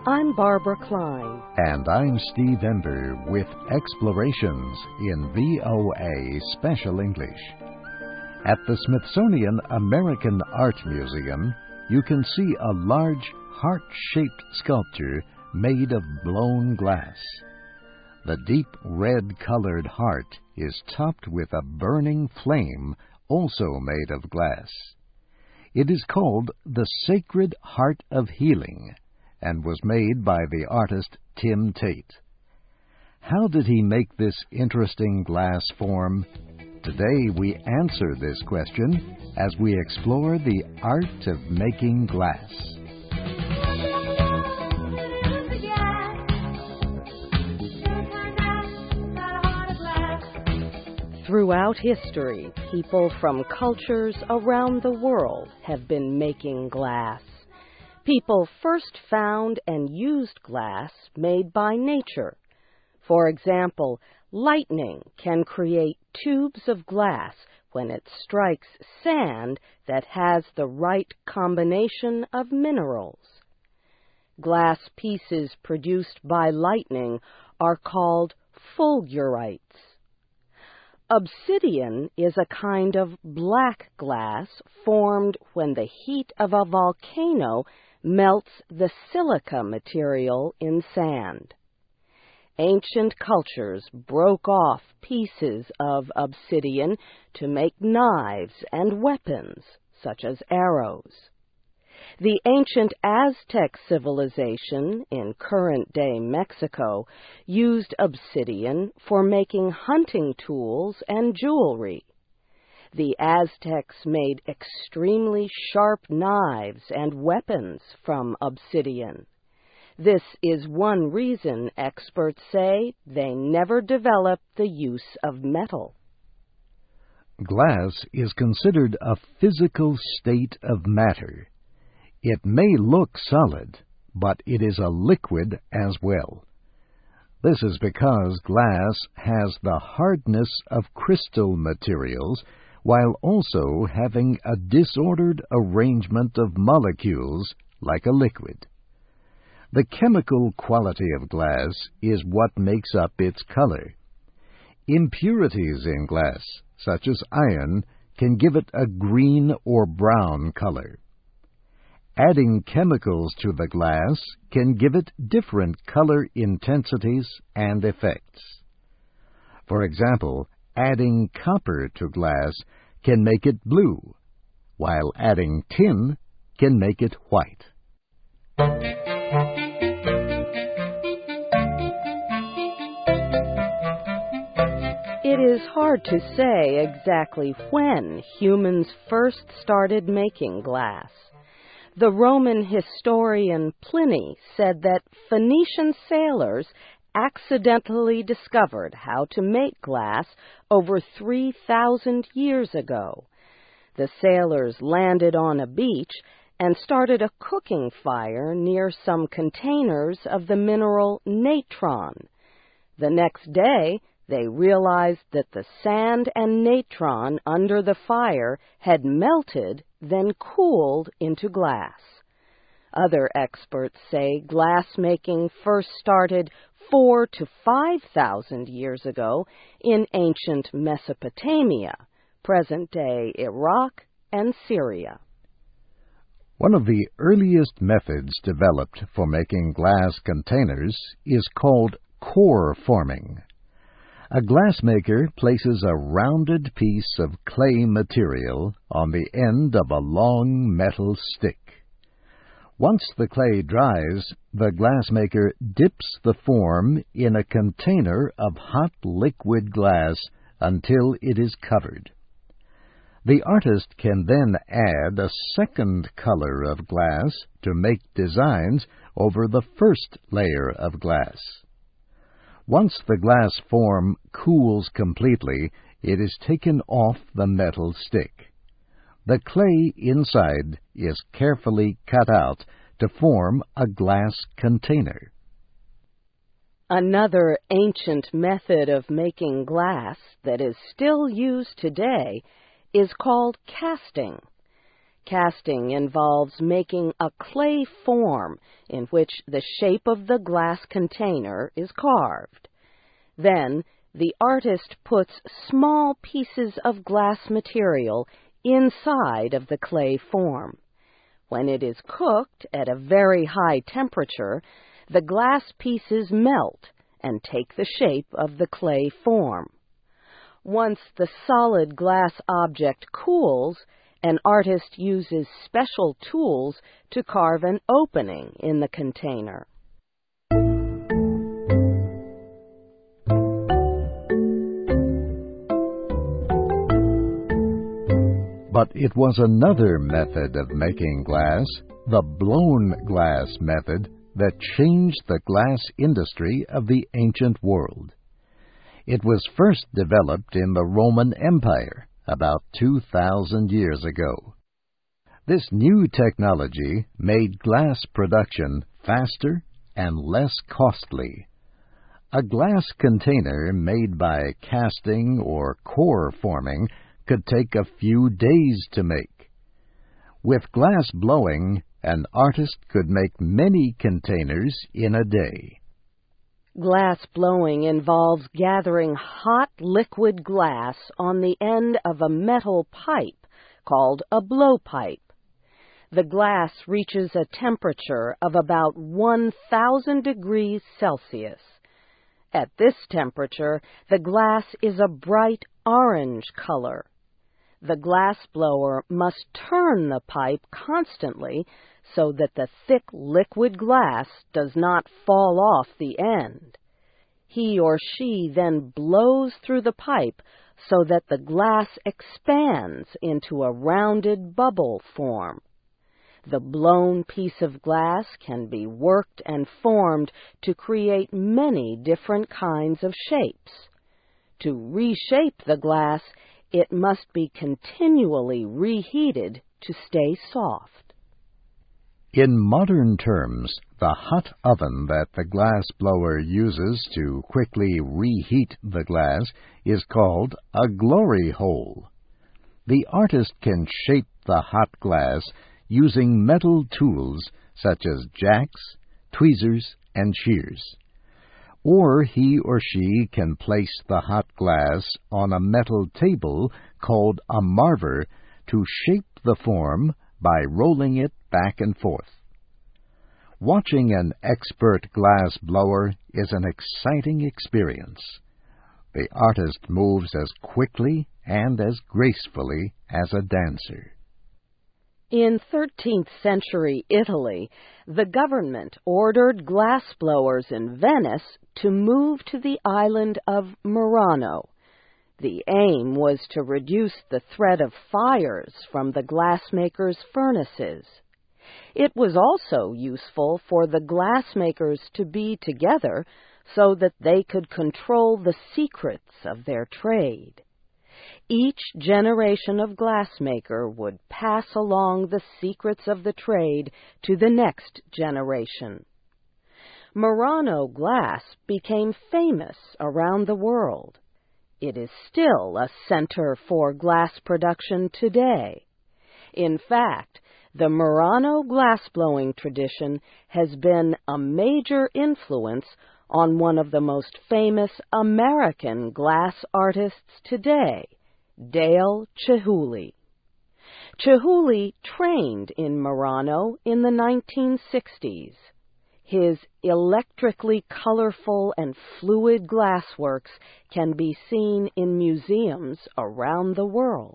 I'm Barbara Klein. And I'm Steve Ember with Explorations in VOA Special English. At the Smithsonian American Art Museum, you can see a large heart-shaped sculpture made of blown glass. The deep red-colored heart is topped with a burning flame, also made of glass. It is called the Sacred Heart of Healing, and was made by the artist Tim Tate. How did he make this interesting glass form? Today we answer this question as we explore the art of making glass. Throughout history, people from cultures around the world have been making glass. People first found and used glass made by nature. For example, lightning can create tubes of glass when it strikes sand that has the right combination of minerals. Glass pieces produced by lightning are called fulgurites. Obsidian is a kind of black glass formed when the heat of a volcano melts the silica material in sand. Ancient cultures broke off pieces of obsidian to make knives and weapons, such as arrows. The ancient Aztec civilization in current-day Mexico used obsidian for making hunting tools and jewelry. The Aztecs made extremely sharp knives and weapons from obsidian. This is one reason experts say they never developed the use of metal. Glass is considered a physical state of matter. It may look solid, but it is a liquid as well. This is because glass has the hardness of crystal materials, while also having a disordered arrangement of molecules like a liquid. The chemical quality of glass is what makes up its color. Impurities in glass, such as iron, can give it a green or brown color. Adding chemicals to the glass can give it different color intensities and effects. For example, adding copper to glass can make it blue, while adding tin can make it white. It is hard to say exactly when humans first started making glass. The Roman historian Pliny said that Phoenician sailors accidentally discovered how to make glass over 3,000 years ago. The sailors landed on a beach and started a cooking fire near some containers of the mineral natron. The next day, they realized that the sand and natron under the fire had melted, then cooled into glass. Other experts say glass-making first started 4,000 to 5,000 years ago in ancient Mesopotamia, present-day Iraq, and Syria. One of the earliest methods developed for making glass containers is called core forming. A glassmaker places a rounded piece of clay material on the end of a long metal stick. Once the clay dries, the glassmaker dips the form in a container of hot liquid glass until it is covered. The artist can then add a second color of glass to make designs over the first layer of glass. Once the glass form cools completely, it is taken off the metal stick. The clay inside is carefully cut out to form a glass container. Another ancient method of making glass that is still used today is called casting. Casting involves making a clay form in which the shape of the glass container is carved. Then, the artist puts small pieces of glass material inside of the clay form. When it is cooked at a very high temperature, the glass pieces melt and take the shape of the clay form. Once the solid glass object cools, an artist uses special tools to carve an opening in the container. But it was another method of making glass, the blown glass method, that changed the glass industry of the ancient world. It was first developed in the Roman Empire about 2,000 years ago. This new technology made glass production faster and less costly. A glass container made by casting or core forming could take a few days to make. With glass blowing, an artist could make many containers in a day. Glass blowing involves gathering hot liquid glass on the end of a metal pipe called a blowpipe. The glass reaches a temperature of about 1,000 degrees Celsius. At this temperature, the glass is a bright orange color. The glass blower must turn the pipe constantly so that the thick liquid glass does not fall off the end. He or she then blows through the pipe so that the glass expands into a rounded bubble form. The blown piece of glass can be worked and formed to create many different kinds of shapes. To reshape the glass, it must be continually reheated to stay soft. In modern terms, the hot oven that the glass blower uses to quickly reheat the glass is called a glory hole. The artist can shape the hot glass using metal tools such as jacks, tweezers, and shears. Or he or she can place the hot glass on a metal table called a marver to shape the form by rolling it back and forth. Watching an expert glass blower is an exciting experience. The artist moves as quickly and as gracefully as a dancer. In 13th century Italy, the government ordered glassblowers in Venice to move to the island of Murano. The aim was to reduce the threat of fires from the glassmakers' furnaces. It was also useful for the glassmakers to be together so that they could control the secrets of their trade. Each generation of glassmaker would pass along the secrets of the trade to the next generation. Murano glass became famous around the world. It is still a center for glass production today. In fact, the Murano glassblowing tradition has been a major influence on one of the most famous American glass artists today, Dale Chihuly. Chihuly trained in Murano in the 1960s. His electrically colorful and fluid glassworks can be seen in museums around the world.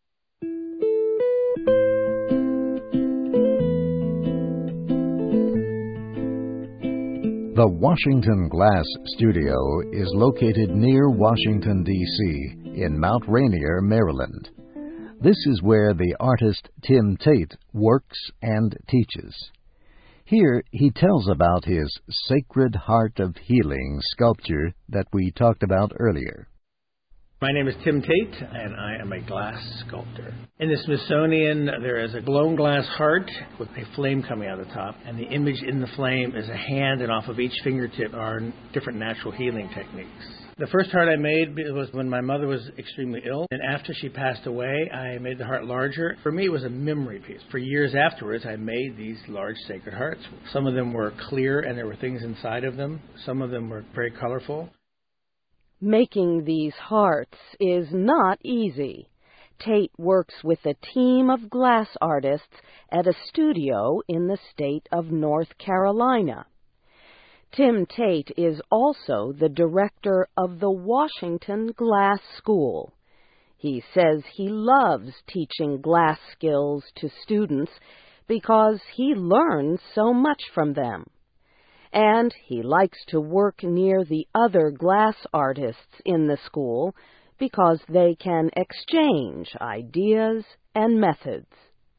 The Washington Glass Studio is located near Washington, D.C., in Mount Rainier, Maryland. This is where the artist Tim Tate works and teaches. Here he tells about his Sacred Heart of Healing sculpture that we talked about earlier. My name is Tim Tate, and I am a glass sculptor. In the Smithsonian, there is a blown glass heart with a flame coming out of the top, and the image in the flame is a hand, and off of each fingertip are different natural healing techniques. The first heart I made was when my mother was extremely ill, and after she passed away, I made the heart larger. For me, it was a memory piece. For years afterwards, I made these large sacred hearts. Some of them were clear, and there were things inside of them. Some of them were very colorful. Making these hearts is not easy. Tate works with a team of glass artists at a studio in the state of North Carolina. Tim Tate is also the director of the Washington Glass School. He says he loves teaching glass skills to students because he learns so much from them. And he likes to work near the other glass artists in the school because they can exchange ideas and methods.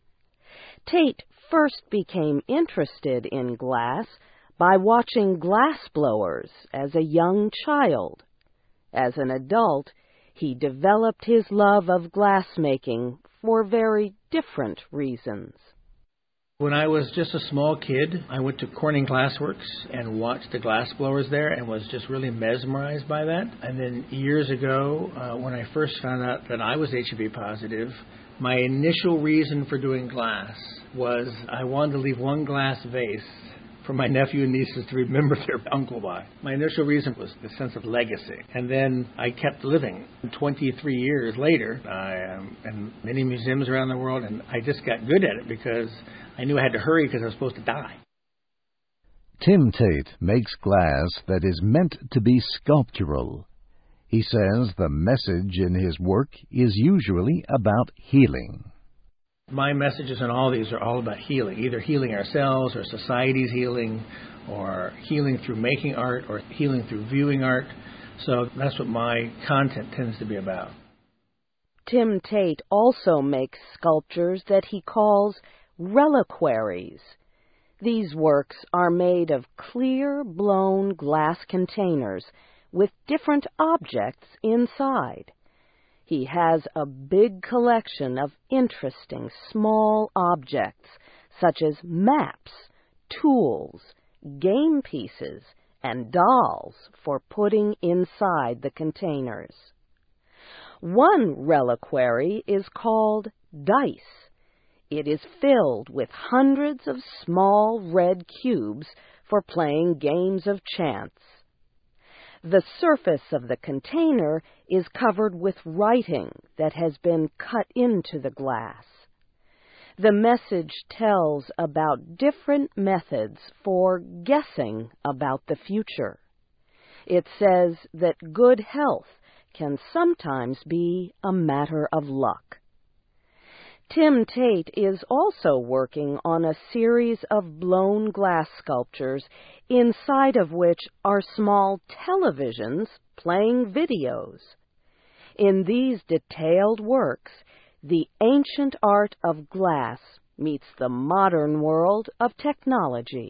Tate first became interested in glass by watching glass blowers as a young child. As an adult, he developed his love of glassmaking for very different reasons. When I was just a small kid, I went to Corning Glassworks and watched the glass blowers there and was just really mesmerized by that. And then years ago, when I first found out that I was HIV positive, my initial reason for doing glass was I wanted to leave one glass vase for my nephew and nieces to remember their uncle by. My initial reason was the sense of legacy. And then I kept living. 23 years later, I am in many museums around the world, and I just got good at it because I knew I had to hurry because I was supposed to die. Tim Tate makes glass that is meant to be sculptural. He says the message in his work is usually about healing. My messages in all these are all about healing, either healing ourselves or society's healing, or healing through making art, or healing through viewing art. So that's what my content tends to be about. Tim Tate also makes sculptures that he calls reliquaries. These works are made of clear, blown glass containers with different objects inside. He has a big collection of interesting small objects, such as maps, tools, game pieces, and dolls for putting inside the containers. One reliquary is called Dice. It is filled with hundreds of small red cubes for playing games of chance. The surface of the container is covered with writing that has been cut into the glass. The message tells about different methods for guessing about the future. It says that good health can sometimes be a matter of luck. Tim Tate is also working on a series of blown glass sculptures inside of which are small televisions playing videos. In these detailed works, the ancient art of glass meets the modern world of technology.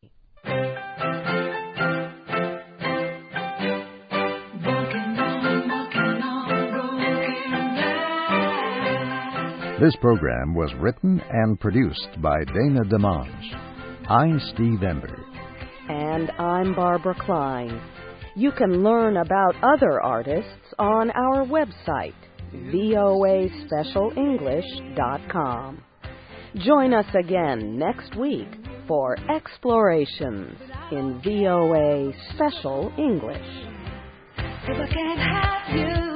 This program was written and produced by Dana DeMange. I'm Steve Ember. And I'm Barbara Klein. You can learn about other artists on our website, voaspecialenglish.com. Join us again next week for Explorations in VOA Special English. If I can't have you.